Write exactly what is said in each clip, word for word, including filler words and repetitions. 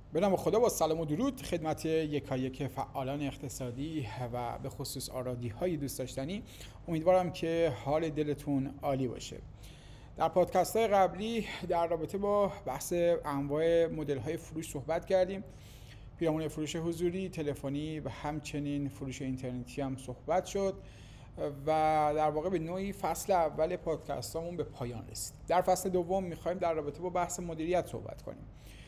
به نام خدا، با سلام و درود خدمت یکایک فعالان اقتصادی و به خصوص آرادی های دوست داشتنی. امیدوارم که حال دلتون عالی باشه. در پادکست های قبلی در رابطه با بحث انواع مدل های فروش صحبت کردیم. پیرامون فروش حضوری، تلفنی و همچنین فروش اینترنتی هم صحبت شد و در واقع به نوعی فصل اول پادکستامون به پایان رسید. در فصل دوم میخوایم در رابطه با بحث مدیریت صحبت کنیم.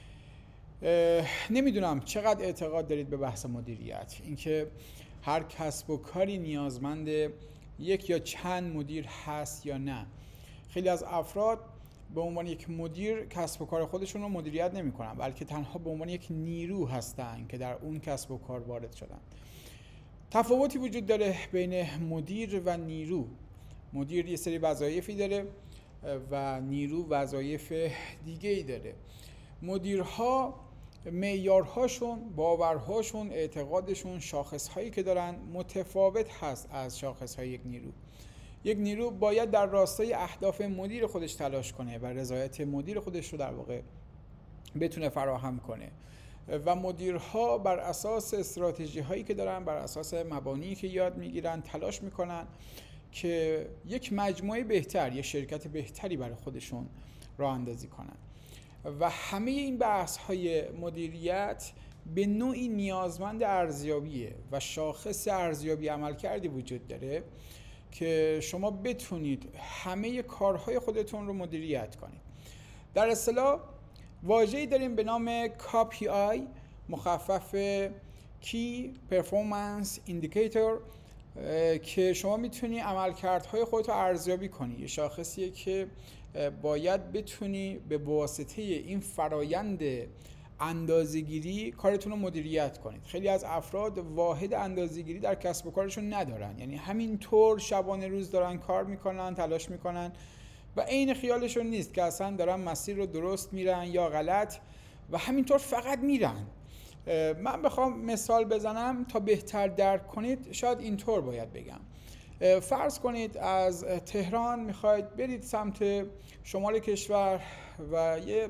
نمیدونم چقدر اعتقاد دارید به بحث مدیریت، اینکه هر کسب و کاری نیازمند یک یا چند مدیر هست یا نه. خیلی از افراد به عنوان یک مدیر کسب و کار خودشون رو مدیریت نمی کنن، بلکه تنها به عنوان یک نیرو هستن که در اون کسب و کار وارد شدن. تفاوتی وجود داره بین مدیر و نیرو. مدیر یه سری وظایفی داره و نیرو وظایف دیگه‌ای داره. مدیرها معیارهاشون، باورهاشون، اعتقادشون، شاخصهایی که دارن متفاوت هست از شاخصهای یک نیرو. یک نیرو باید در راستای اهداف مدیر خودش تلاش کنه و رضایت مدیر خودش رو در واقع بتونه فراهم کنه و مدیرها بر اساس استراتژی هایی که دارن، بر اساس مبانی که یاد میگیرن، تلاش میکنن که یک مجموعه بهتر، یک شرکت بهتری برای خودشون راه اندازی کنن. و همه این بحث های مدیریت به نوعی نیازمند ارزیابیه و شاخص ارزیابی عملکردی وجود داره که شما بتونید همه کارهای خودتون رو مدیریت کنید. در اصطلاح واژه‌ای داریم به نام کی پی آی، مخفف Key Performance Indicator، که شما میتونی عملکردهای خودت رو ارزیابی کنی. یه شاخصیه که باید بتونی به واسطه این فرایند اندازه‌گیری کارتون رو مدیریت کنید. خیلی از افراد واحد اندازه‌گیری در کسب و کارشون ندارن، یعنی همینطور شبانه روز دارن کار میکنن، تلاش میکنن و عین خیالشون نیست که اصلا دارن مسیر رو درست میرن یا غلط و همینطور فقط میرن. من بخوام مثال بزنم تا بهتر درک کنید، شاید اینطور باید بگم. فرض کنید از تهران میخواید برید سمت شمال کشور و یه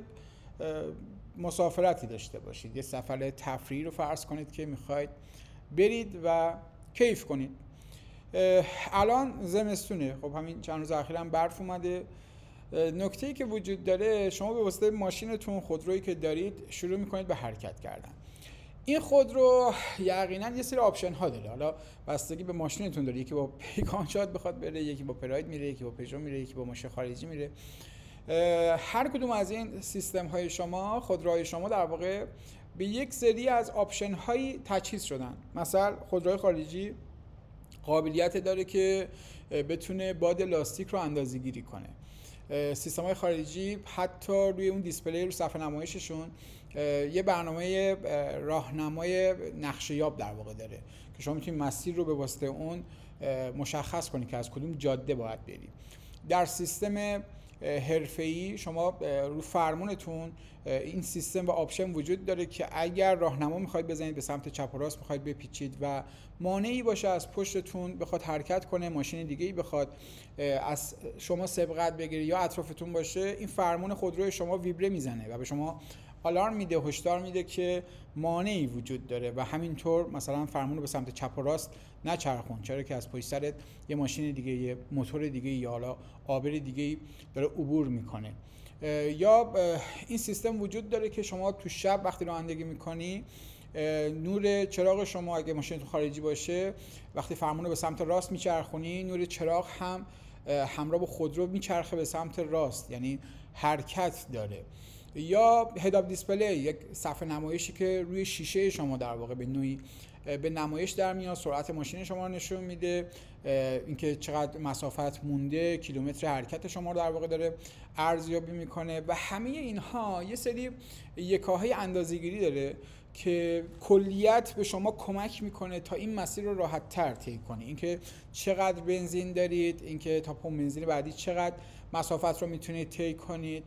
مسافرتی داشته باشید، یه سفر تفریحی رو فرض کنید که میخواید برید و کیف کنید. الان زمستونه، خب همین چند روز اخیراً برف اومده. نکته‌ای که وجود داره، شما به واسطه ماشینتون، خودرویی که دارید، شروع میکنید به حرکت کردن. این خودرو یقینا یه سری آپشن ها داره، حالا بستگی به ماشینتون داره. یکی با پیکان شاد بخواد بره، یکی با پراید میره، یکی با پژو میره، یکی با ماشین خارجی میره. هر کدوم از این سیستم های شما، خودروهای شما در واقع به یک سری از آپشن هایی تجهیز شدن. مثلا خودروی خارجی قابلیت داره که بتونه باد لاستیک رو اندازه‌گیری کنه. سیستم های خارجی حتی روی اون دیسپلی رو صفحه نمایششون یه برنامه راهنمای نقشه یاب در واقع داره که شما میتونید مسیر رو به واسطه اون مشخص کنید که از کدوم جاده باید برید. در سیستم حرفه‌ای شما رو فرمونتون این سیستم و آپشن وجود داره که اگر راهنما میخواید بزنید به سمت چپ و راست، میخواید بپیچید و مانعی باشه از پشتتون بخواد حرکت کنه، ماشین دیگه‌ای بخواد از شما سبقت بگیره یا اطرافتون باشه، این فرمون خودروی شما ویبره میزنه و به شما آلارم میده، هشدار میده که مانعی وجود داره و همینطور مثلا فرمون رو به سمت چپ و راست نچرخون، چرا که از پشت سرت یه ماشین دیگه، یه موتور دیگه یا حالا آبر دیگه داره عبور میکنه. یا این سیستم وجود داره که شما تو شب وقتی رانندگی میکنی، نور چراغ شما اگه ماشین تو خارجی باشه، وقتی فرمون رو به سمت راست میچرخونی، نور چراغ هم همراه با خودرو میچرخه به سمت راست، یعنی حرکت داره. یا هد اپ دیسپلی، یک صفحه نمایشی که روی شیشه شما در واقع به نوعی به نمایش در میاد، سرعت ماشین شما رو نشون میده، اینکه چقدر مسافت مونده، کیلومتر حرکت شما رو در واقع داره ارزیابی میکنه و همه اینها یه سری یکاهای اندازه‌گیری داره که کلیت به شما کمک میکنه تا این مسیر رو راحت تر طی کنی. اینکه چقدر بنزین دارید، اینکه تا پمپ بنزین بعدی چقدر مسافت رو میتونید طی کنید،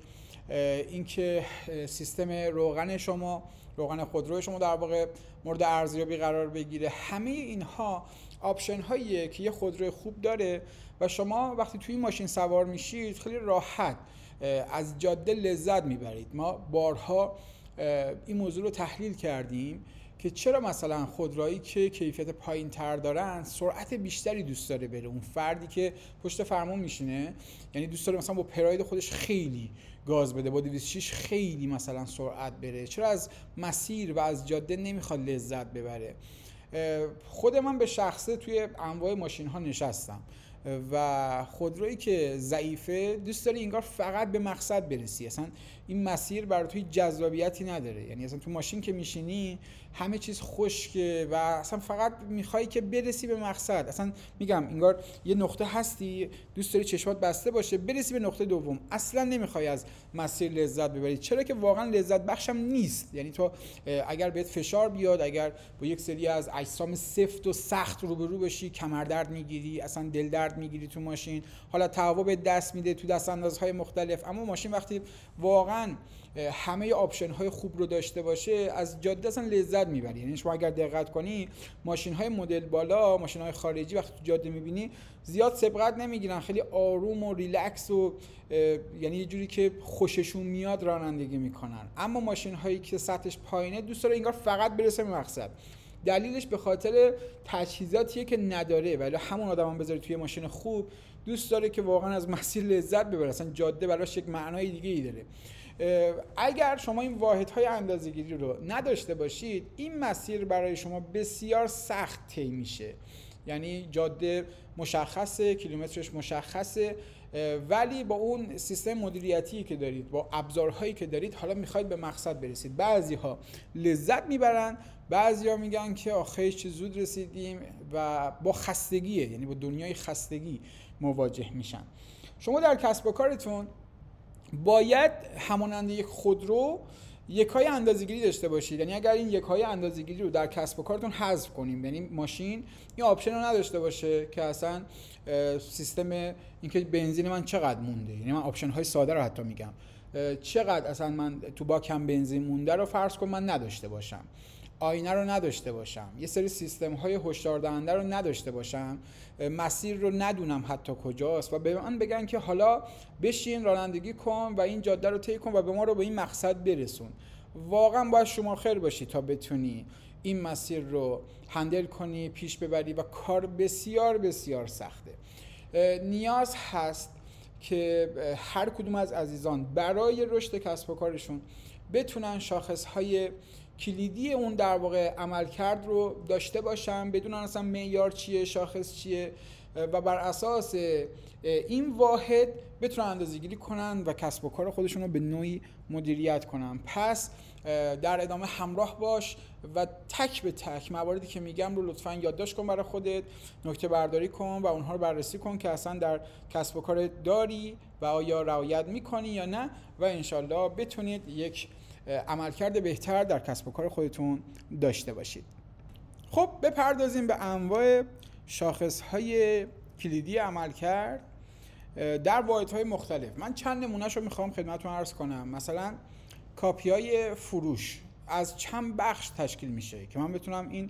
اینکه سیستم روغن شما، روغن خودرو شما در واقع مورد ارزیابی قرار بگیره. همه اینها آپشن هاییه که یه خودرو خوب داره و شما وقتی توی این ماشین سوار میشید خیلی راحت از جاده لذت میبرید. ما بارها این موضوع رو تحلیل کردیم که چرا مثلا خودرویی که کیفیت پایین تر دارن سرعت بیشتری دوست داره بره. اون فردی که پشت فرمون میشینه یعنی دوست داره مثلا با پراید خودش خیلی گاز بده، با دویست و شش خیلی مثلا سرعت بره، چرا از مسیر و از جاده نمیخواد لذت ببره. خود من به شخصه توی انواع ماشین ها نشستم و خودرویی که ضعیفه دوست داری انگار فقط به مقصد برسی، اصلا این مسیر برای توی جذابیتی نداره. یعنی اصلا تو ماشین که میشینی همه چیز خشکه و اصلا فقط میخوای که برسی به مقصد. اصلا میگم انگار یه نقطه هستی دوست داری چشمات بسته باشه برسی به نقطه دوم، اصلا نمیخوای از مسیر لذت ببری، چرا که واقعا لذت بخشم نیست. یعنی تو اگر بهت فشار بیاد، اگر با یک سری از اجسام سفت و سخت روبرو بشی، کمردرد میگیری، اصلا دل درد میگیری تو ماشین، حالا تهوع به دست میده تو دست اندازهای مختلف. اما ماشین وقتی واقعا همه آپشن های خوب رو داشته باشه از جاده اصلا لذت میبری. یعنی شما اگر دقت کنی ماشین های مدل بالا، ماشین های خارجی وقتی تو جاده میبینی زیاد سبقت نمیگیرن، خیلی آروم و ریلکس و یعنی یه جوری که خوششون میاد رانندگی میکنن. اما ماشین هایی که سطحش پایینه دوست داره انگار فقط برسه به مقصد. دلیلش به خاطر تجهیزاتیه که نداره، ولی همون آدم هم بذاره توی ماشین خوب دوست داره که واقعا از مسیر لذت ببره، اصلا جاده براش یک معنای دیگه ای داره. اگر شما این واحدهای اندازه‌گیری رو نداشته باشید این مسیر برای شما بسیار سخت طی میشه. یعنی جاده مشخصه، کیلومترش مشخصه، ولی با اون سیستم مدیریتی که دارید، با ابزارهایی که دارید، حالا میخواید به مقصد برسید. بعضی‌ها لذت میبرن، بعضی‌ها میگن که آخه چه زود رسیدیم و با خستگیه، یعنی با دنیای خستگی مواجه میشن. شما در کسب و کارتون باید همانند یک خودرو یکای اندازه‌گیری داشته باشید. یعنی اگر این یکای اندازه‌گیری رو در کسب و کارتون حذف کنیم، یعنی ماشین این آپشن رو نداشته باشه که اصلا سیستم اینکه بنزین من چقدر مونده، یعنی من آپشن های ساده رو حتی میگم چقدر اصلا من تو باکم بنزین مونده رو فرض کن من نداشته باشم، آینه رو نداشته باشم، یه سری سیستم های هشدار دهنده رو نداشته باشم، مسیر رو ندونم حتی کجاست و به من بگن که حالا بشین رانندگی کن و این جاده رو طی کن و به ما رو به این مقصد برسون. واقعا باید شما خیر باشی تا بتونی این مسیر رو هندل کنی، پیش ببری و کار بسیار بسیار سخته. نیاز هست که هر کدوم از عزیزان برای رشد کسب و کارشون بتونن شاخصهای کلیدی اون در واقع عملکرد رو داشته باشن، بدونن اصلا معیار چیه، شاخص چیه و بر اساس این واحد بتونن اندازه‌گیری کنن و کسب و کار خودشون رو به نوعی مدیریت کنن. پس در ادامه همراه باش و تک به تک مواردی که میگم رو لطفاً یادداشت کن برای خودت، نکته برداری کن و اونها رو بررسی کن که اصلا در کسب و کار داری و آیا رعایت میکنی یا نه و انشالله بتونید یک عملکرد بهتر در کسب و کار خودتون داشته باشید. خب بپردازیم به انواع شاخص‌های کلیدی عملکرد در واحدهای مختلف. من چند نمونه‌شو میخوام خدمتتون عرض کنم. مثلا کاپی‌های فروش از چند بخش تشکیل میشه که من بتونم این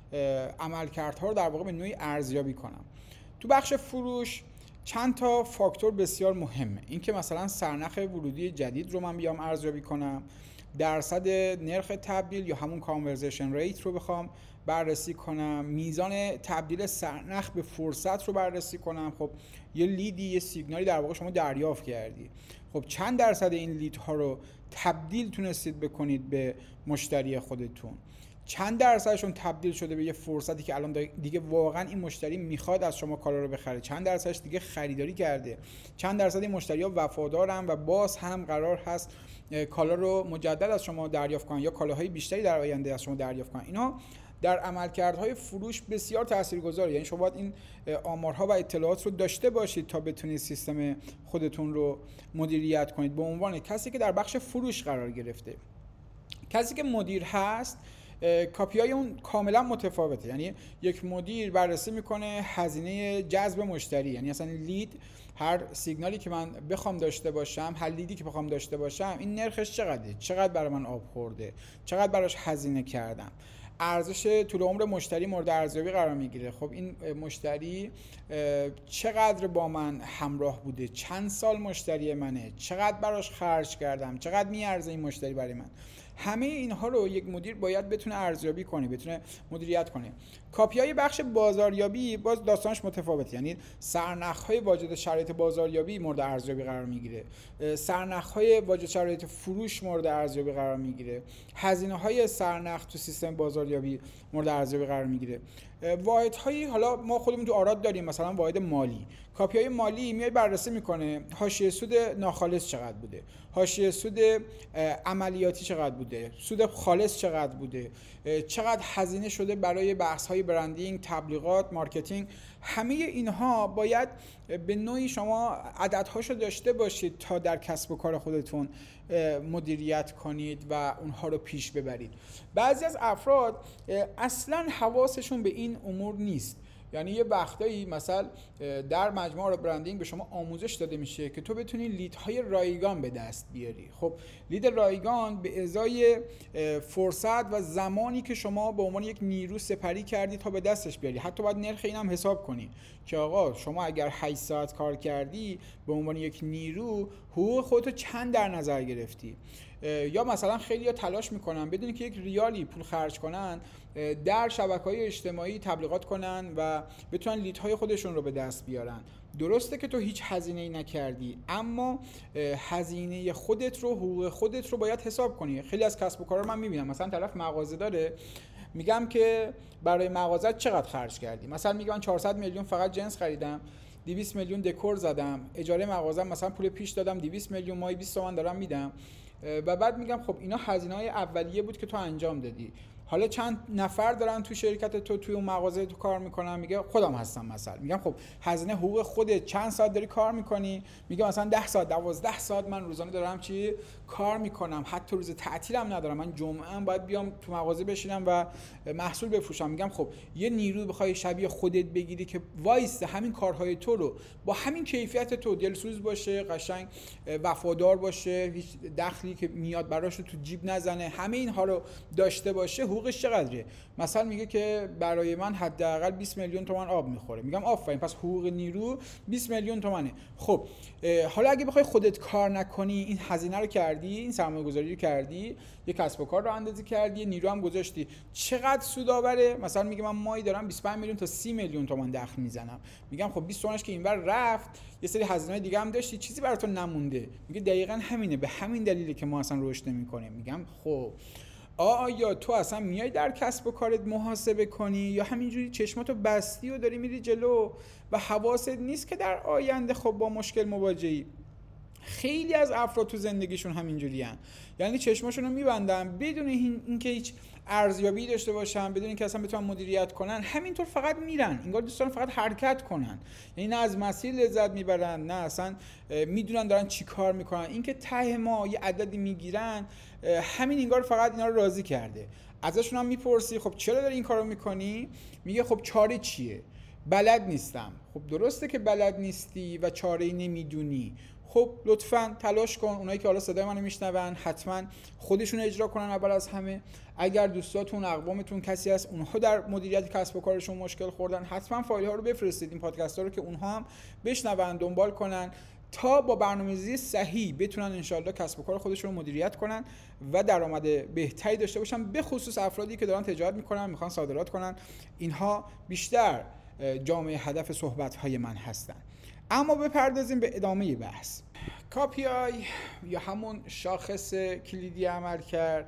عملکردها رو در واقع به نوعی ارزیابی کنم. تو بخش فروش چند تا فاکتور بسیار مهمه. این که مثلا سرنخ ورودی جدید رو من بیام ارزیابی کنم، درصد نرخ تبدیل یا همون کانورزیشن ریت رو بخوام بررسی کنم، میزان تبدیل سرنخ به فرصت رو بررسی کنم. خب یه لیدی، یه سیگنالی در واقع شما دریافت کردی، خب چند درصد این لیدها رو تبدیل تونستید بکنید به مشتری خودتون، چند درصدشون تبدیل شده به یه فرصتی که الان دیگه واقعا این مشتری میخواد از شما کالا رو بخره، چند درصدش دیگه خریداری کرده، چند درصد این مشتری‌ها وفادارن و باز هم قرار هست کالا رو مجدد از شما دریافت کنن یا کالاهای بیشتری در آینده از شما دریافت کنن. اینا در عملکردهای فروش بسیار تاثیرگذاره. یعنی شما باید این آمارها و اطلاعات رو داشته باشید تا بتونید سیستم خودتون رو مدیریت کنید. به عنوان کسی که در بخش فروش قرار گرفته، کسی که مدیر هست، کاپیای اون کاملا متفاوته. یعنی یک مدیر بررسی میکنه هزینه جذب مشتری، یعنی اصلا لید، هر سیگنالی که من بخوام داشته باشم، هر لیدی که بخوام داشته باشم، این نرخش چقدره، چقدر برای من آب خورده، چقدر براش هزینه کردم، ارزش طول عمر مشتری مورد ارزیابی قرار میگیره. خب این مشتری چقدر با من همراه بوده، چند سال مشتری منه، چقدر براش خرج کردم، چقدر میارزه این مشتری برای من. همه اینها رو یک مدیر باید بتونه ارزیابی کنه، بتونه مدیریت کنه. کاپی‌های بخش بازاریابی باز داستانش متفاوته، یعنی سرنخ‌های واجد شرایط بازاریابی مورد ارزیابی قرار میگیره، سرنخ‌های واجد شرایط فروش مورد ارزیابی قرار میگیره، هزینه‌های سرنخ تو سیستم بازاریابی مورد ارزیابی قرار میگیره. واحدهایی حالا ما خودمون تو آراد داریم، مثلا واحد مالی، کاپی‌های مالی میاد بررسی میکنه حاشیه سود ناخالص چقدر بوده، حاشیه سود عملیاتی چقدر بوده، سود خالص چقدر بوده، چقدر هزینه شده برای بحث‌های برندینگ، تبلیغات، مارکتینگ. همه اینها باید به نوعی شما عددهاشو داشته باشید تا در کسب و کار خودتون مدیریت کنید و اونها رو پیش ببرید. بعضی از افراد اصلاً حواسشون به این امور نیست. یعنی یه وقتایی مثلا در مجموعه برندینگ به شما آموزش داده میشه که تو بتونی لیدهای رایگان به دست بیاری. خب لید رایگان به ازای فرصت و زمانی که شما به عنوان یک نیرو سپری کردی تا به دستش بیاری، حتی باید نرخ اینم حساب کنی که آقا شما اگر هشت ساعت کار کردی به عنوان یک نیرو حقوق خودتو چند در نظر گرفتی. یا مثلا خیلی ها تلاش میکنن بدونی که یک ریالی پول خرج کنن در شبکه‌های اجتماعی تبلیغات کنن و بتونن لیدهای خودشون رو به دست بیارن. درسته که تو هیچ هزینه‌ای نکردی، اما هزینه خودت رو، حقوق خودت رو باید حساب کنی. خیلی از کسب و کارا من میبینم مثلا طرف مغازه داره، میگم که برای مغازه چقدر خرج کردی، مثلا میگم من چهارصد میلیون فقط جنس خریدم، دویست میلیون دکور زدم، اجاره مغازه مثلا پول پیش دادم دویست میلیون، ماهی بیست تومن دارم میدم. و بعد میگم خب اینا هزینه‌های اولیه بود که تو انجام دادی، حالا چند نفر دارن تو شرکت تو توی اون مغازه تو کار میکنن؟ میگه خودم هستم مثلا. میگم خب هزینه حقوق خودت چند ساعت داری کار میکنی؟ میگه مثلا ده ساعت دوازده ساعت من روزانه دارم چی کار میکنم، حتی روز تعطیلم ندارم، من جمعه هم باید بیام تو مغازه بشینم و محصول بفروشم. میگم خب یه نیرو بخوای شبیه خودت بگیری که وایسته همین کارهای تو رو با همین کیفیت تو دلسوز باشه، قشنگ وفادار باشه، هیچ دخلی که میاد براش تو جیب نزنه، همه اینها رو داشته باشه، حقوقش چقدره؟ مثلا میگه که برای من حداقل بیست میلیون تومان آب میخوره. میگم آفرین، پس حقوق نیرو بیست میلیون تومانه. خب حالا اگه بخوای خودت کار نکنی، این هزینه رو کردی، این سرمایه گذاری رو کردی، یه کسب و کار رو اندازی کردی، نیرو هم گذاشتی، چقدر سودآوره؟ مثلا میگه من ماهی دارم بیست و پنج میلیون تا سی میلیون تومان دخل میزنم. میگم خب بیست تومنش که اینور رفت، یه سری هزینه‌های دیگه هم داشتی، چیزی براتون نمونده. میگه دقیقاً همینه، به همین دلیله که ما اصلا رشد نمی‌کنیم. میگم خب آیا تو اصلا میای در کسب و کارت محاسبه کنی یا همینجوری چشماتو بستی و داری میری جلو و حواست نیست که در آینده خب با مشکل مواجهی؟ خیلی از افراد تو زندگیشون همینجوریان، یعنی چشماشون رو میبندن بدون اینکه هیچ ارزیابی داشته باشن، بدون اینکه اصلا بتونن مدیریت کنن، همینطور فقط میرن، انگار دوستان فقط حرکت کنن. یعنی نه از مسیر لذت میبرن، نه اصلا میدونن دارن چی کار میکنن. اینکه ته ما یه عددی میگیرن، همین انگار فقط اینا رو راضی کرده. ازشون هم میپرسی خب چرا داری این کارو میکنی؟ میگه خب چاره چیه؟ بلد نیستم. خب درسته که بلد نیستی و چاره‌ای نمیدونی. خب لطفاً تلاش کن. اونایی که حالا صدای منو میشنون حتما خودشون اجرا کنن اول از همه. اگر دوستاتون، اقوامتون کسی هست اونها در مدیریت کسب و کارشون مشکل خوردن، حتما فایل ها رو بفرستید، این پادکست ها رو که اونها هم بشنون، دنبال کنن تا با برنامه‌ریزی صحیح بتونن انشالله کسب و کار خودشون رو مدیریت کنن و درآمد بهتری داشته باشن. به خصوص افرادی که دارن تجارت میکنن، میخوان صادرات کنن، اینها بیشتر جامعه هدف صحبت‌های من هستن. اما بپردازیم به ادامه بحث. کی پی آی یا همون شاخص کلیدی عملکرد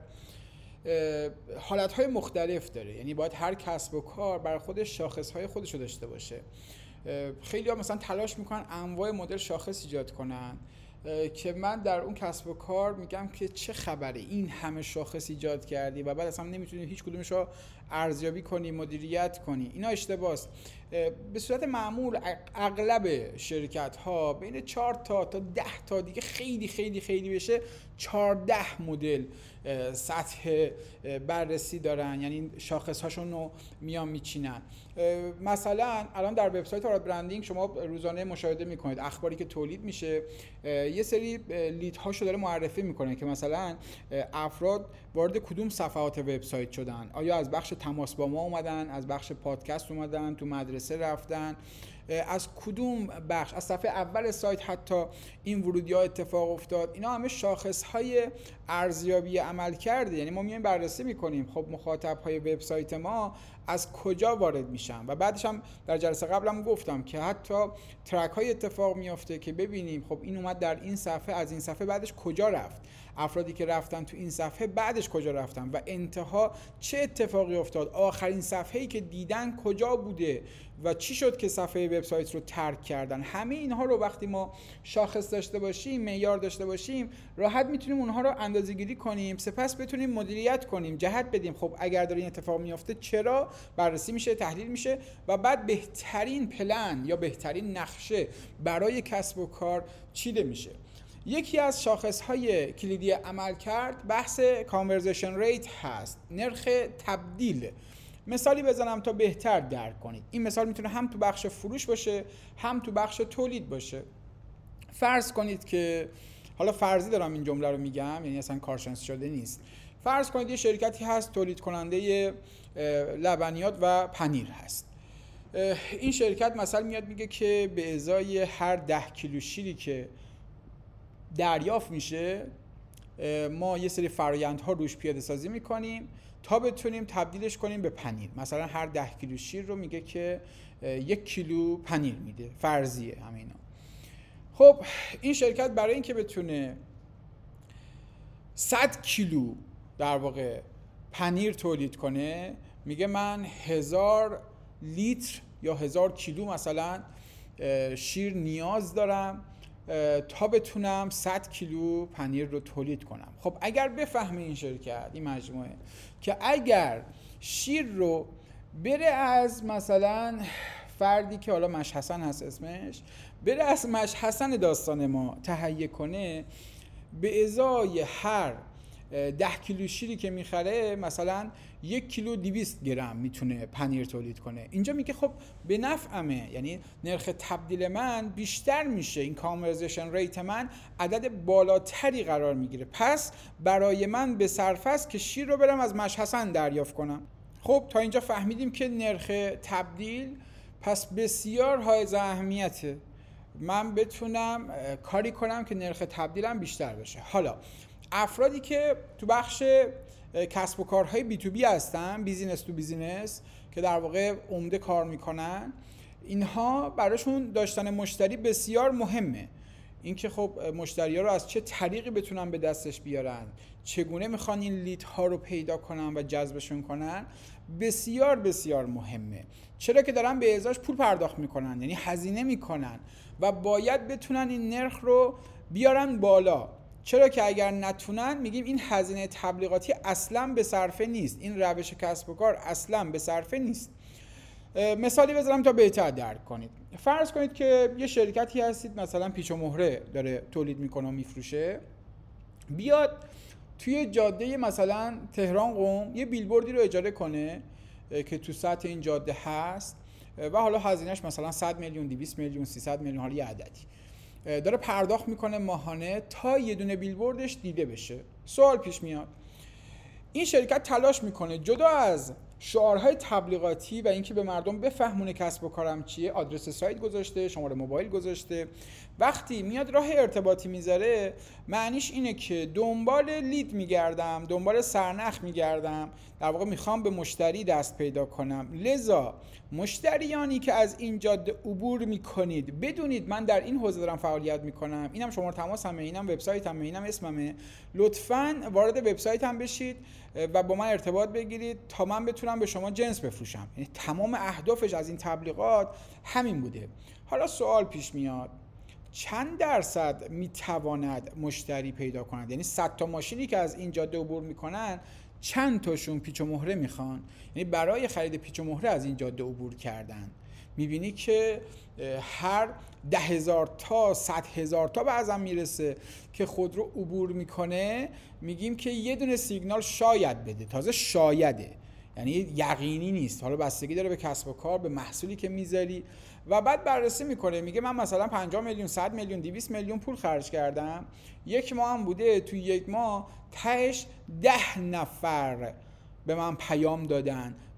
حالت‌های مختلف داره، یعنی باید هر کسب و کار برای خودش شاخص‌های خودش رو داشته باشه. خیلی ها مثلا تلاش میکنن انواع مدل شاخص ایجاد کنن که من در اون کسب و کار میگم که چه خبره، این همه شاخص ایجاد کردی و بعد اصلا نمیتونی هیچ کدومش رو ارزیابی کنی، مدیریت کنی. اینا اشتباهه. به صورت معمول اغلب شرکت ها بین چهار تا تا ده تا دیگه خیلی خیلی خیلی بشه چهارده مدل سطح بررسی دارن، یعنی شاخص هاشون رو میان میچینن. مثلا الان در وبسایت آراد برندینگ شما روزانه مشاهده میکنید اخباری که تولید میشه، یه سری لید هاشو داره معرفی میکنه که مثلا افراد وارد کدوم صفحات وبسایت شدن، آیا از بخش تماس با ما اومدن، از بخش پادکست اومدن، تو مدرسه رفتن، از کدوم بخش، از صفحه اول سایت حتی این ورودی‌ها اتفاق افتاد. اینا همه شاخص‌های ارزیابی عمل کرده. یعنی ما میایم بررسی می‌کنیم خب مخاطب‌های وبسایت ما از کجا وارد میشن و بعدش هم در جلسه قبلم گفتم که حتی ترک های اتفاق میافته که ببینیم خب این اومد در این صفحه، از این صفحه بعدش کجا رفت، افرادی که رفتن تو این صفحه بعدش کجا رفتن و انتها چه اتفاقی افتاد، آخرین صفحه‌ای که دیدن کجا بوده و چی شد که صفحه وبسایت رو ترک کردن. همه اینها رو وقتی ما شاخص داشته باشیم، معیار داشته باشیم، راحت میتونیم اونها رو اندازه‌گیری کنیم، سپس بتونیم مدیریت کنیم، جهت بدیم خب اگر داره این اتفاق میفته چرا، بررسی میشه، تحلیل میشه و بعد بهترین پلن یا بهترین نقشه برای کسب و کار چیده میشه. یکی از شاخص‌های کلیدی عملکرد بحث کانورزیشن ریت هست، نرخ تبدیل. مثالی بزنم تا بهتر درک کنید. این مثال میتونه هم تو بخش فروش باشه، هم تو بخش تولید باشه. فرض کنید که، حالا فرضی دارم این جمله رو میگم، یعنی اصلا کارشناس شده نیست. فرض کنید یه شرکتی هست تولید کننده لبنیات و پنیر هست. این شرکت مثلا میاد میگه که به ازای هر ده کیلو شیری که دریافت میشه ما یه سری فرآیندها روش پیاده سازی میکنیم تا بتونیم تبدیلش کنیم به پنیر. مثلا هر ده کیلو شیر رو میگه که یک کیلو پنیر میده، فرضیه همینا. خب این شرکت برای اینکه بتونه صد کیلو در واقع پنیر تولید کنه میگه من هزار لیتر یا هزار کیلو مثلا شیر نیاز دارم تا بتونم صد کیلو پنیر رو تولید کنم. خب اگر بفهمه این شرکت، این مجموعه، که اگر شیر رو بره از مثلا فردی که حالا مشحسن هست اسمش، بره از مشحسن داستان ما تهیه کنه، به ازای هر ده کیلو شیری که میخره مثلا یک کیلو دویست گرم میتونه پنیر تولید کنه. اینجا میگه خب به نفعمه، یعنی نرخ تبدیل من بیشتر میشه، این کانورزیشن ریت من عدد بالاتری قرار میگیره، پس برای من به صرفه است که شیر رو برم از مشحسن دریافت کنم. خب تا اینجا فهمیدیم که نرخ تبدیل پس بسیار حائز اهمیته، من بتونم کاری کنم که نرخ تبدیلم بیشتر بشه. حالا افرادی که تو بخش کسب و کارهای بی تو بی هستن، بیزینس تو بیزینس، که در واقع عمده کار میکنن، اینها براشون داشتن مشتری بسیار مهمه. اینکه خب مشتری‌ها رو از چه طریقی بتونن به دستش بیارن، چگونه میخوان این لیدها رو پیدا کنن و جذبشون کنن، بسیار بسیار مهمه. چرا که دارن به ازاش پول پرداخت میکنن، یعنی هزینه میکنن و باید بتونن این نرخ رو بیارن بالا. چرا که اگر نتونن میگیم این هزینه تبلیغاتی اصلا به صرفه نیست، این روش کسب و کار اصلا به صرفه نیست. مثالی بذارم تا بهتر درک کنید. فرض کنید که یه شرکتی هستید مثلا پیچ و مهره داره تولید میکنه و میفروشه، بیاد توی جاده مثلا تهران قم یه بیلبوردی رو اجاره کنه که تو سطح این جاده هست و حالا هزینهش مثلا صد میلیون، دویست میلیون، سیصد میلیون، حالا یه عددی داره پرداخت میکنه ماهانه تا یه دونه بیلبوردش دیده بشه. سوال پیش میاد، این شرکت تلاش میکنه جدا از شعارهای تبلیغاتی و اینکه به مردم بفهمونه کسب و کارم چیه، آدرس سایت گذاشته، شماره موبایل گذاشته، وقتی میاد راه ارتباطی میذاره معنیش اینه که دنبال لید میگردم، دنبال سرنخ میگردم، در واقع میخوام به مشتری دست پیدا کنم. لذا مشتریانی که از این جاده عبور میکنید بدونید من در این حوزه دارم فعالیت میکنم، اینم شماره تماسمه، اینم وبسایتمه، اینم اسممه، لطفاً وارد وبسایتم بشید و با من ارتباط بگیرید تا من بتونم به شما جنس بفروشم. یعنی تمام اهدافش از این تبلیغات همین بوده. حالا سوال پیش میاد، چند درصد میتواند مشتری پیدا کند؟ یعنی صد تا ماشینی که از این جاده عبور میکنن چند تاشون پیچ و مهره میخوان؟ یعنی برای خرید پیچ و مهره از این جاده عبور کردن. میبینی که هر ده هزار تا صد هزار تا بعضا میرسه که خودرو عبور میکنه، میگیم که یه دونه سیگنال شاید بده، تازه شایده، یعنی یقینی نیست. حالا بستگی داره به کسب و کار، به محصولی که میذاری و بعد بررسی میکنه، میگه من مثلا پنجاه میلیون، صد میلیون، دویست میلیون پول خرج کردم، یک ماه هم بوده، توی یک ماه تهش ده نفر به من پیام دادن،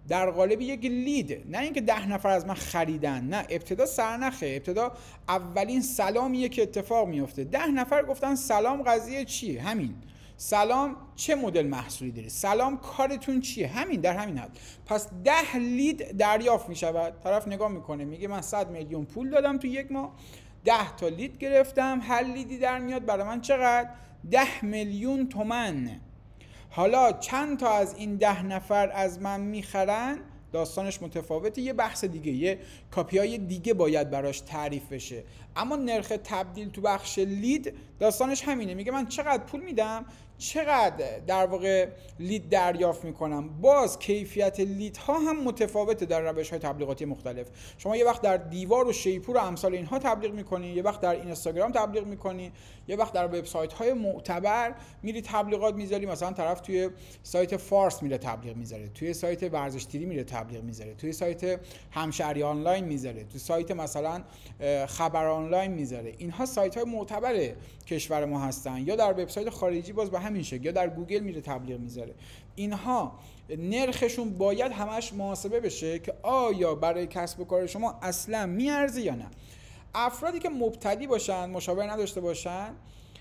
در قالب یک لید، نه اینکه ده نفر از من خریدن، نه، ابتدا سرنخه، ابتدا اولین سلامیه که اتفاق میفته. ده نفر گفتن سلام، قضیه چیه؟ همین. سلام، چه مدل محصولی داری؟ سلام، کارتون چیه؟ همین، در همین حد. پس ده لید دریافت میشود. طرف نگاه میکنه میگه من صد میلیون پول دادم تو یک ماه، ده تا لید گرفتم، هر لیدی در میاد برای من چقدر؟ ده میلیون تومن. حالا چند تا از این ده نفر از من میخرن، داستانش متفاوته، یه بحث دیگه، یه کاپی های دیگه باید براش تعریف بشه. اما نرخ تبدیل تو بخش لید داستانش همینه، میگه من چقدر پول میدم، چقدر در واقع لید دریافت میکنم. باز کیفیت لیدها هم متفاوته در روش های تبلیغاتی مختلف. شما یه وقت در دیوار و شیپور و امثال اینها تبلیغ میکنی، یه وقت در اینستاگرام تبلیغ میکنی، یه وقت در وبسایت های معتبر میری تبلیغات میذاری. مثلا طرف توی سایت فارس میره تبلیغ میذاره، توی سایت ورزش تیوی میره تبلیغ میذاره، توی سایت همشهری آنلاین میذاره، توی سایت مثلا خبر آنلاین میذاره. اینها سایت های معتبر کشور ما هستن. یا در وبسایت خارجی باز به همین شکل، یا در گوگل میره تبلیغ میذاره. اینها نرخشون باید همش محاسبه بشه که آیا برای کسب و کار شما اصلا میارزه یا نه. افرادی که مبتدی باشن، مشاور نداشته باشن،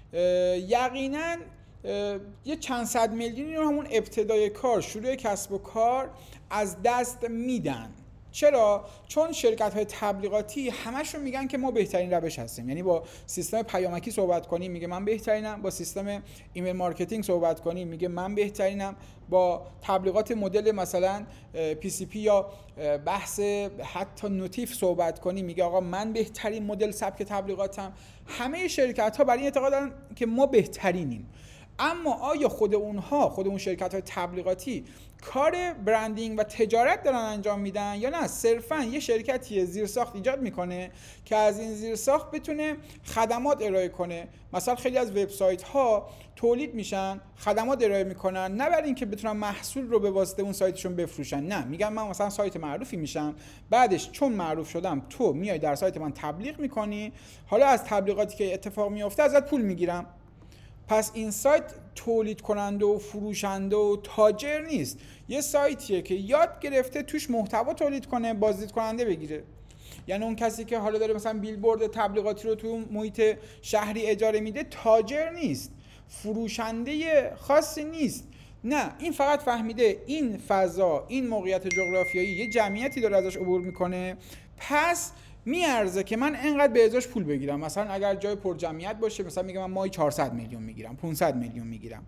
یقینا یه چند صد میلیونی رو همون ابتدای کار، شروع کسب و کار از دست میدن. چرا؟ چون شرکت های تبلیغاتی همشون میگن که ما بهترین روش هستیم. یعنی با سیستم پیامکی صحبت کنیم میگه من بهترینم، با سیستم ایمیل مارکتینگ صحبت کنیم میگه من بهترینم، با تبلیغات مدل مثلا پی سی پی یا بحث حتی نوتیف صحبت کنیم میگه آقا من بهترین مدل سبک تبلیغاتم. همه شرکت ها برای این اعتقاد دارن که ما بهترینیم. اما آیا خود اونها، خود اون شرکت های تبلیغاتی کار برندینگ و تجارت دارن انجام میدن یا نه؟ صرفا یه شرکتی زیرساخت ایجاد میکنه که از این زیرساخت بتونه خدمات ارائه کنه. مثلا خیلی از وبسایت ها تولید میشن، خدمات ارائه میکنن، نه برای اینکه بتونن محصول رو به واسطه اون سایتشون بفروشن، نه، میگن من مثلا سایت معروفی میشم، بعدش چون معروف شدم تو میای در سایت من تبلیغ میکنی، حالا از تبلیغاتی که اتفاق میفته ازت پول میگیرم. پس این سایت تولید کننده و فروشنده و تاجر نیست، یه سایتیه که یاد گرفته توش محتوا تولید کنه، بازدید کننده بگیره. یعنی اون کسی که حالا داره مثلا بیلبورد تبلیغاتی رو تو محیط شهری اجاره میده تاجر نیست، فروشنده خاصی نیست، نه، این فقط فهمیده این فضا، این موقعیت جغرافیایی یه جمعیتی داره ازش عبور میکنه، پس میارزه که من اینقدر به ازاش پول بگیرم. مثلا اگر جای پر جمعیت باشه، مثلا میگم من ماهی چهارصد میلیون میگیرم، پانصد میلیون میگیرم.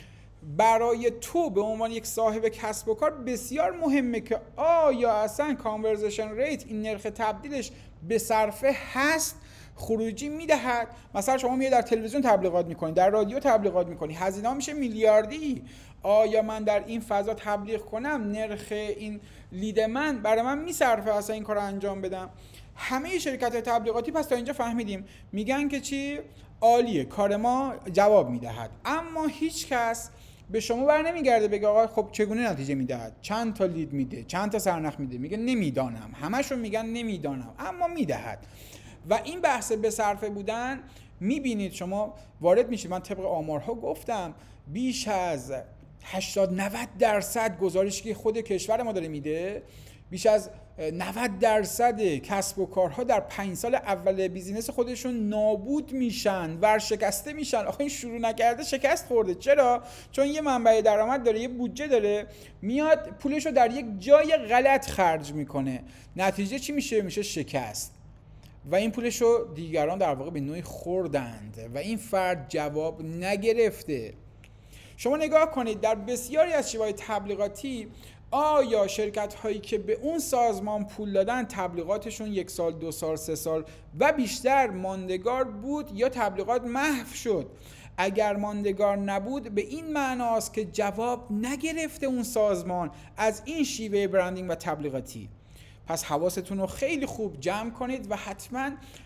برای تو به عنوان یک صاحب کسب و کار بسیار مهمه که آیا اصلا کانورزیشن ریت، این نرخ تبدیلش به صرفه هست، خروجی میدهد. مثلا شما میای در تلویزیون تبلیغات میکنی، در رادیو تبلیغات میکنی، هزینه ها میشه میلیاردی. آیا من در این فضا تبلیغ کنم، نرخ این لید من برای من میصرفه اصلا این کار رو انجام بدم؟ همه شرکت های تبلیغاتی پس تا اینجا فهمیدیم میگن که چی؟ عالیه، کار ما جواب میدهد. اما هیچ کس به شما بر نمیگرده بگه آقا خب چگونه نتیجه میدهد، چند تا لید میده، چند تا سرنخ میده. میگه نمیدانم، همشون میگن نمیدانم، اما میدهد. و این بحث به صرفه بودن میبینید شما وارد میشید. من طبق آمارها گفتم بیش از هشتاد نود درصد گزارشی که خود کشور ما داره میده، بیش از نود درصد کسب و کارها در پنج سال اول بیزینس خودشون نابود میشن، ورشکسته میشن. آخه این شروع نکرده شکست خورده. چرا؟ چون یه منبع درآمد داره، یه بودجه داره، میاد پولشو در یک جای غلط خرج میکنه. نتیجه چی میشه؟ میشه شکست. و این پولشو دیگران در واقع به نوعی خوردند و این فرد جواب نگرفته. شما نگاه کنید در بسیاری از شیوه‌های تبلیغاتی، آیا شرکت هایی که به اون سازمان پول دادن تبلیغاتشون یک سال، دو سال، سه سال و بیشتر ماندگار بود یا تبلیغات محو شد؟ اگر ماندگار نبود به این معناست که جواب نگرفته اون سازمان از این شیوه برندینگ و تبلیغاتی. پس حواستون رو خیلی خوب جمع کنید و حتما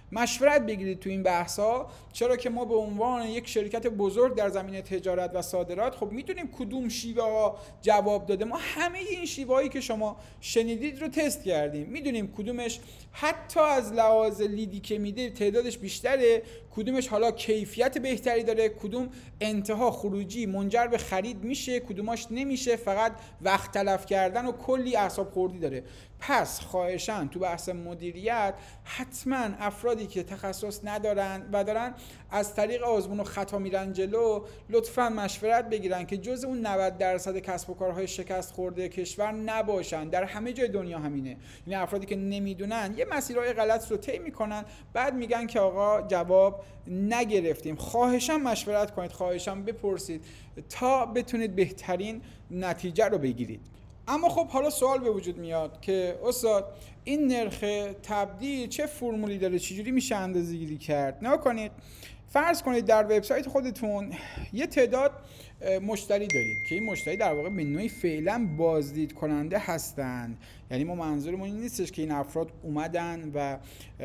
مشورت بگیرید تو این بحث‌ها، چرا که ما به عنوان یک شرکت بزرگ در زمینه تجارت و صادرات خب میدونیم کدوم شیوه ها جواب داده. ما همه این شیوه‌هایی که شما شنیدید رو تست کردیم، میدونیم کدومش حتی از لحاظ لیدی که میده تعدادش بیشتره، کدومش حالا کیفیت بهتری داره، کدوم انتها خروجی منجر به خرید میشه، کدوماش نمیشه، فقط وقت تلف کردن و کلی اعصاب خوردی داره. پس خواهشاً تو بحث مدیریت حتما افرادی که تخصص ندارن و دارن از طریق آزمون و خطا میرن جلو، لطفاً مشورت بگیرن که جز اون نود درصد کسب و کارهای شکست خورده کشور نباشن. در همه جای دنیا همینه. یعنی افرادی که نمیدونن یه مسیرهای غلط رو طی میکنن، بعد میگن که آقا جواب نگرفتیم. خواهشاً مشورت کنید، خواهشاً بپرسید تا بتونید بهترین نتیجه رو بگیرید. اما خب حالا سوال به وجود میاد که استاد این نرخ تبدیل چه فرمولی داره، چجوری میشه اندازه‌گیری کرد؟ نگاه کنید، فرض کنید در وبسایت خودتون یه تعداد مشتری دارید که این مشتری در واقع به نوعی فعلا بازدید کننده هستند. یعنی ما منظورمون این نیستش که این افراد اومدن و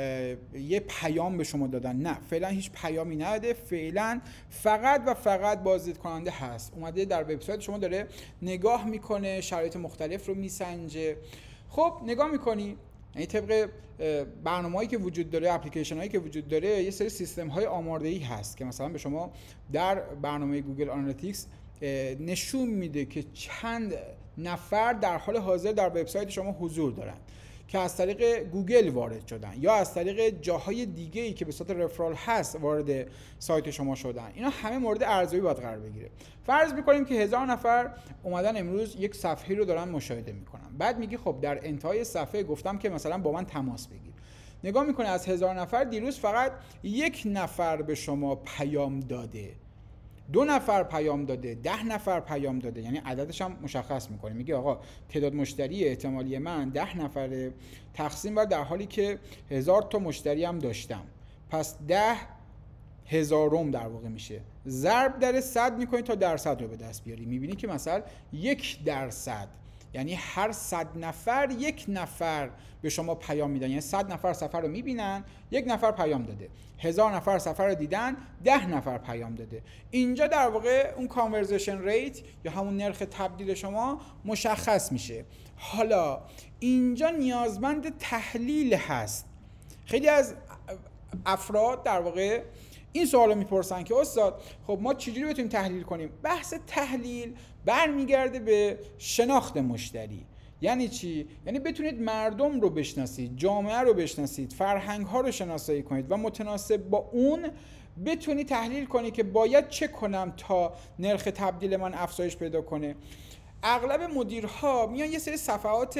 یه پیام به شما دادن، نه، فعلا هیچ پیامی نداده، فعلا فقط و فقط بازدید کننده هست، اومده در وبسایت شما داره نگاه میکنه، شرایط مختلف رو میسنجه. خب نگاه میکنی، یعنی طبق برنامه‌هایی که وجود داره، اپلیکیشن‌هایی که وجود داره، یه سری سیستم‌های آماده‌ای هست که مثلا به شما در برنامه گوگل آنالیتیکس نشون میده که چند نفر در حال حاضر در وبسایت شما حضور دارن که از طریق گوگل وارد شدن یا از طریق جاهای دیگه‌ای که به صورت رفرال هست وارد سایت شما شدن. اینا همه مورد ارزیابی باید قرار بگیره. فرض می‌کنیم که هزار نفر اومدن امروز یک صفحه رو دارن مشاهده می‌کنن. بعد میگی خب در انتهای صفحه گفتم که مثلا با من تماس بگیر. نگاه می‌کنه از هزار نفر دیروز فقط یک نفر به شما پیام داده، دو نفر پیام داده، ده نفر پیام داده، یعنی عددش هم مشخص میکنه. میگه آقا تعداد مشتری احتمالی من ده نفره تقسیم بر در حالی که هزار تا مشتری هم داشتم، پس ده هزارم در واقع میشه، ضرب در صد میکنی تا درصد رو به دست بیاری. میبینی که مثلا یک درصد، یعنی هر صد نفر یک نفر به شما پیام میدن، یعنی صد نفر سفر رو میبینن، یک نفر پیام داده. هزار نفر سفر رو دیدن، ده نفر پیام داده. اینجا در واقع اون کانورزیشن ریت یا همون نرخ تبدیل شما مشخص میشه. حالا اینجا نیازمند تحلیل هست. خیلی از افراد در واقع این سوالو میپرسن که استاد خب ما چجوری بتونیم تحلیل کنیم؟ بحث تحلیل برمیگرده به شناخت مشتری. یعنی چی؟ یعنی بتونید مردم رو بشناسید، جامعه رو بشناسید، فرهنگ ها رو شناسایی کنید و متناسب با اون بتونی تحلیل کنی که باید چه کنم تا نرخ تبدیل من افزایش پیدا کنه. اغلب مدیرها میان یه سری صفحات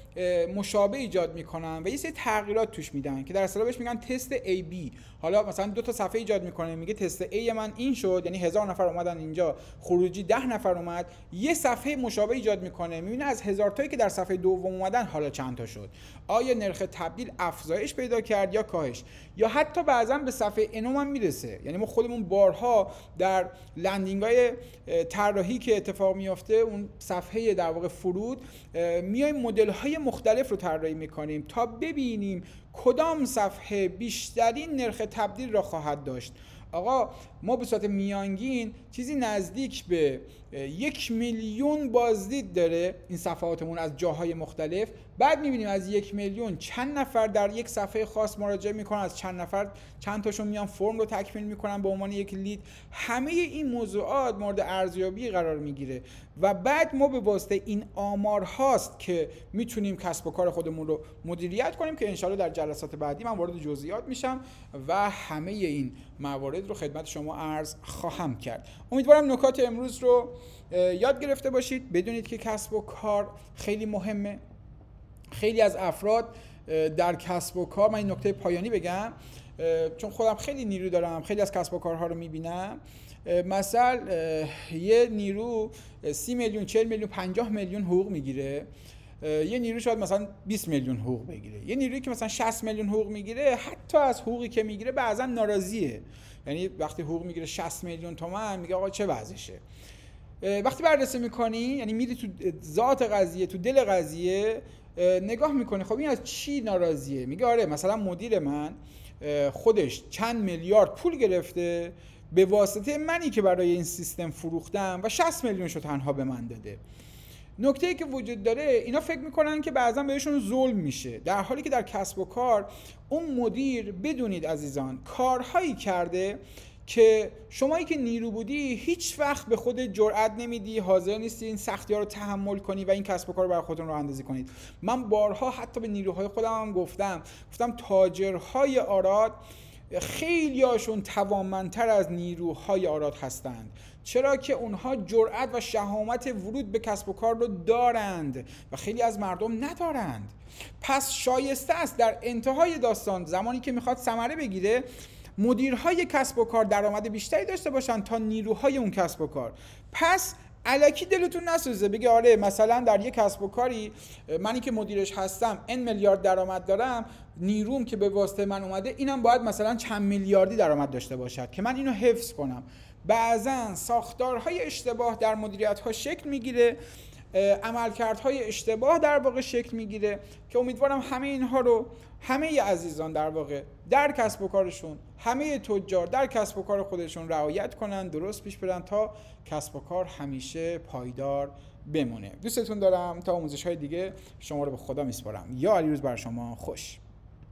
مشابه ایجاد میکنن و یه سری تغییرات توش میدن که در اصطلاح بهش میگن تست ای بی. حالا مثلا دو تا صفحه ایجاد میکنه، میگه تست ای من این شد، یعنی هزار نفر اومدن اینجا، خروجی ده نفر اومد. یه صفحه مشابه ایجاد میکنه، میبینه از هزار تایی که در صفحه دوم اومدن حالا چند تا شد، آیا نرخ تبدیل افزایش پیدا کرد یا کاهش، یا حتی بعضا به صفحه انوم هم میرسه. یعنی ما خودمون بارها در لندینگ‌های طراحی که اتفاق میفته، اون صفحه در واقع فرود، میایم مدل‌های مختلف رو طراحی می‌کنیم تا ببینیم کدام صفحه بیشترین نرخ تبدیل را خواهد داشت. آقا ما به صورت میانگین چیزی نزدیک به یک میلیون بازدید داره این صفحاتمون از جاهای مختلف. بعد میبینیم از یک میلیون چند نفر در یک صفحه خاص مراجعه میکنن، از چند نفر چند تاشون میان فرم رو تکمیل میکنن به عنوان یک لید. همه این موضوعات مورد ارزیابی قرار میگیره و بعد ما به واسطه این آمار هاست که میتونیم کسب و کار خودمون رو مدیریت کنیم که انشالله در جلسات بعدی من وارد جزئیات میشم و همه این موارد رو خدمت شما عرض خواهم کرد. امیدوارم نکات امروز رو یاد گرفته باشید، بدونید که کسب و کار خیلی مهمه. خیلی از افراد در کسب و کار، من این نکته پایانی بگم چون خودم خیلی نیرو دارم، خیلی از کسب و کارها رو میبینم، مثلا یه نیرو سی میلیون، چهل میلیون، پنجاه میلیون حقوق میگیره، یه نیرو شاید مثلا بیست میلیون حقوق بگیره. یه نیرویی که مثلا شصت میلیون حقوق میگیره، حتی از حقوقی که میگیره بعضا ناراضیه. یعنی وقتی حقوق میگیره شصت میلیون تومان میگه آقا چه وضعشه. وقتی بررسی میکنی، یعنی میری تو ذات قضیه، تو دل قضیه نگاه میکنی، خب این از چی ناراضیه؟ میگه آره مثلا مدیر من خودش چند میلیارد پول گرفته به واسطه منی که برای این سیستم فروختم و شصت میلیونشو تنها به من داده. نکته‌ای که وجود داره اینا فکر میکنن که بعضا بهشون ظلم میشه، در حالی که در کسب و کار اون مدیر بدونید عزیزان کارهایی کرده که شمایی که نیرو بودی هیچ وقت به خود جرئت نمیدی، حاضر نیستی این سختی‌ها رو تحمل کنی و این کسب و کار رو برای خودتون راه اندازی کنید. من بارها حتی به نیروهای خودم هم گفتم گفتم تاجرهای آراد خیلی هاشون توانمندتر از نیروهای آراد هستند، چرا که اونها جرأت و شهامت ورود به کسب و کار رو دارند و خیلی از مردم ندارند. پس شایسته است در انتهای داستان زمانی که میخواد ثمره بگیره مدیرهای کسب و کار درآمد بیشتری داشته باشن تا نیروهای اون کسب و کار. پس الکی دلتون نسوزه بگه آره مثلا در یک کسب و کاری منی که مدیرش هستم این میلیارد درآمد دارم، نیروم که به واسطه من اومده اینم باید مثلا چند میلیاردی درآمد داشته باشد که من اینو حفظ کنم. بعضا ساختارهای اشتباه در مدیریت‌ها شکل میگیره، عملکردهای اشتباه در واقع شکل میگیره که امیدوارم همه اینها رو همه عزیزان در واقع در کسب و کارشون، همه تجار در کسب و کار خودشون رعایت کنن، درست پیش برن تا کسب و کار همیشه پایدار بمونه. دوستتون دارم، تا آموزش‌های دیگه شما رو به خدا میسپارم. یا علیروز بر شما خوش.